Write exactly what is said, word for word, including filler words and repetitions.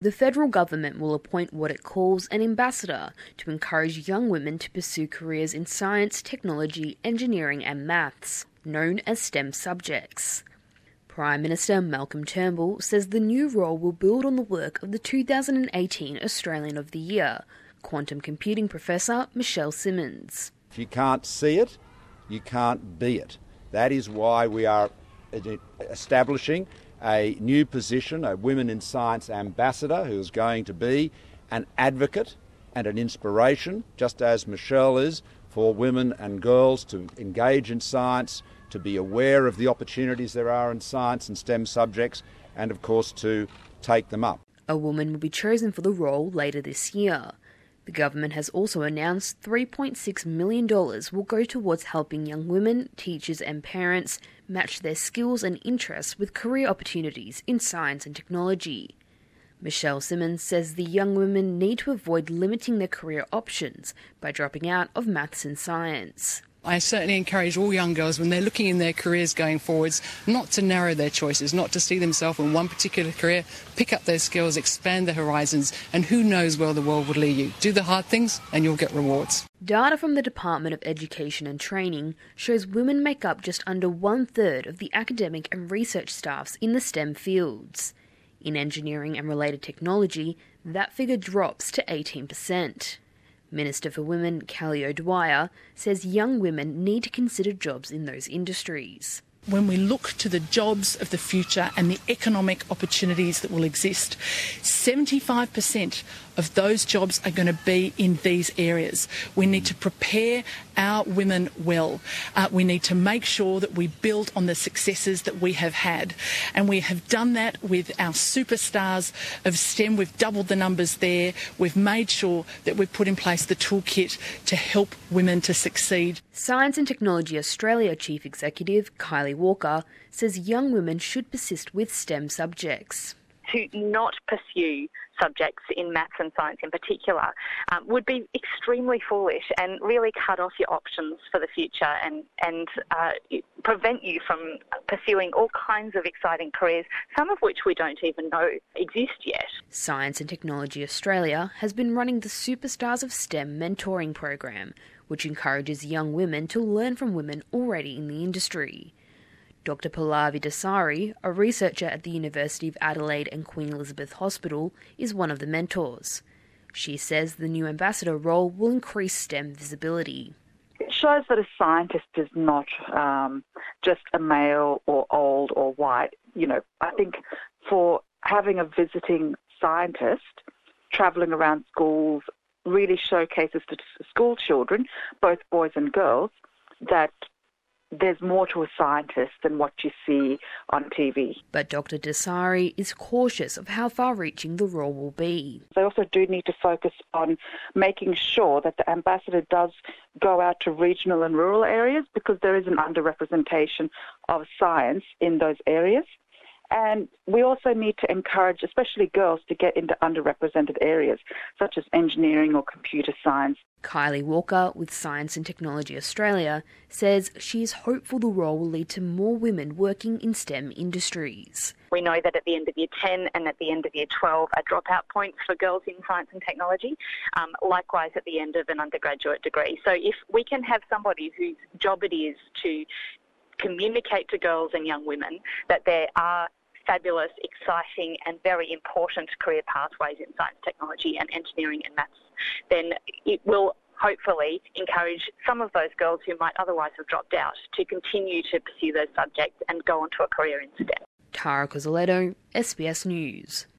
The federal government will appoint what it calls an ambassador to encourage young women to pursue careers in science, technology, engineering and maths, known as STEM subjects. Prime Minister Malcolm Turnbull says the new role will build on the work of the two thousand eighteen Australian of the Year, quantum computing professor Michelle Simmons. If you can't see it, you can't be it. That is why we are establishing a new position, a Women in Science ambassador, who is going to be an advocate and an inspiration, just as Michelle is, for women and girls to engage in science, to be aware of the opportunities there are in science and STEM subjects, and of course to take them up. A woman will be chosen for the role later this year. The government has also announced three point six million dollars will go towards helping young women, teachers and parents match their skills and interests with career opportunities in science and technology. Michelle Simmons says the young women need to avoid limiting their career options by dropping out of maths and science. I certainly encourage all young girls, when they're looking in their careers going forwards, not to narrow their choices, not to see themselves in one particular career, pick up those skills, expand their horizons, and who knows where the world will lead you. Do the hard things and you'll get rewards. Data from the Department of Education and Training shows women make up just under one-third of the academic and research staffs in the STEM fields. In engineering and related technology, that figure drops to eighteen percent. Minister for Women, Kelly O'Dwyer, says young women need to consider jobs in those industries. When we look to the jobs of the future and the economic opportunities that will exist, seventy-five percent of those jobs are going to be in these areas. We need to prepare our women well. Uh, we need to make sure that we build on the successes that we have had. And we have done that with our superstars of STEM. We've doubled the numbers there. We've made sure that we've put in place the toolkit to help women to succeed. Science and Technology Australia Chief Executive Kylie Walker says young women should persist with STEM subjects. To not pursue subjects in maths and science in particular um, would be extremely foolish and really cut off your options for the future and, and uh, prevent you from pursuing all kinds of exciting careers, some of which we don't even know exist yet. Science and Technology Australia has been running the Superstars of STEM mentoring program, which encourages young women to learn from women already in the industry. Doctor Pallavi Dasari, a researcher at the University of Adelaide and Queen Elizabeth Hospital, is one of the mentors. She says the new ambassador role will increase STEM visibility. It shows that a scientist is not um, just a male or old or white. You know, I think for having a visiting scientist travelling around schools really showcases to school children, both boys and girls, that there's more to a scientist than what you see on T V. But Doctor Dasari is cautious of how far-reaching the role will be. They also do need to focus on making sure that the ambassador does go out to regional and rural areas, because there is an underrepresentation of science in those areas. And we also need to encourage, especially girls, to get into underrepresented areas, such as engineering or computer science. Kylie Walker with Science and Technology Australia says she is hopeful the role will lead to more women working in STEM industries. We know that at the end of year ten and at the end of year twelve are dropout points for girls in science and technology, um, likewise at the end of an undergraduate degree. So if we can have somebody whose job it is to communicate to girls and young women that there are fabulous, exciting and very important career pathways in science, technology and engineering and maths, then it will hopefully encourage some of those girls who might otherwise have dropped out to continue to pursue those subjects and go on to a career in STEM. Tara Cozzoletto, S B S News.